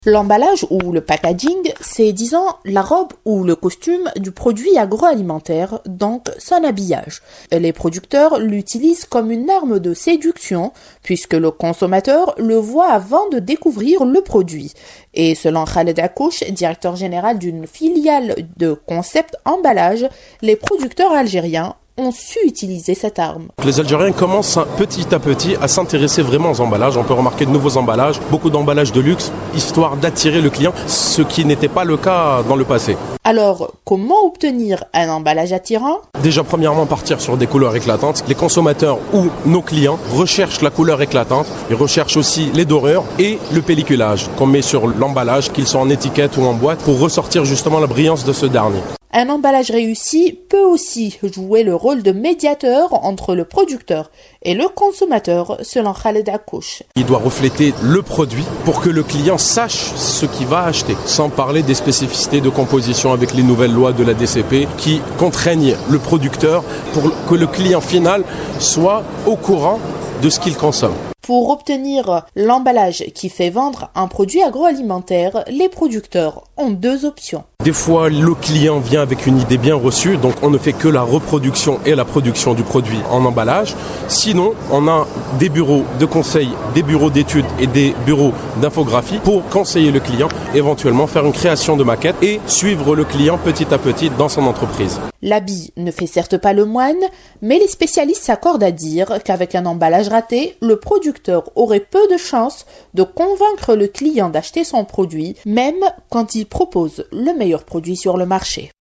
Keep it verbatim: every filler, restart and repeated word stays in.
L'emballage ou le packaging, c'est disons la robe ou le costume du produit agroalimentaire, donc son habillage. Les producteurs l'utilisent comme une arme de séduction puisque le consommateur le voit avant de découvrir le produit. Et selon Khaled Akouch, directeur général d'une filiale de Concept Emballage, les producteurs algériens ont su utiliser cette arme. Les Algériens commencent petit à petit à s'intéresser vraiment aux emballages. On peut remarquer de nouveaux emballages, beaucoup d'emballages de luxe, histoire d'attirer le client, ce qui n'était pas le cas dans le passé. Alors, comment obtenir un emballage attirant ? Déjà, premièrement, partir sur des couleurs éclatantes. Les consommateurs ou nos clients recherchent la couleur éclatante. Ils recherchent aussi les dorures et le pelliculage qu'on met sur l'emballage, qu'ils soient en étiquette ou en boîte, pour ressortir justement la brillance de ce dernier. Un emballage réussi peut aussi jouer le rôle de médiateur entre le producteur et le consommateur, selon Khaled Akouch. Il doit refléter le produit pour que le client sache ce qu'il va acheter, sans parler des spécificités de composition avec les nouvelles lois de la D C P qui contraignent le producteur pour que le client final soit au courant de ce qu'il consomme. Pour obtenir l'emballage qui fait vendre un produit agroalimentaire, les producteurs ont deux options. Des fois, le client vient avec une idée bien reçue, donc on ne fait que la reproduction et la production du produit en emballage. Sinon, on a des bureaux de conseil, des bureaux d'études et des bureaux d'infographie pour conseiller le client, éventuellement faire une création de maquette et suivre le client petit à petit dans son entreprise. L'habit ne fait certes pas le moine, mais les spécialistes s'accordent à dire qu'avec un emballage raté, le producteur aurait peu de chances de convaincre le client d'acheter son produit, même quand il propose le meilleur produit sur le marché.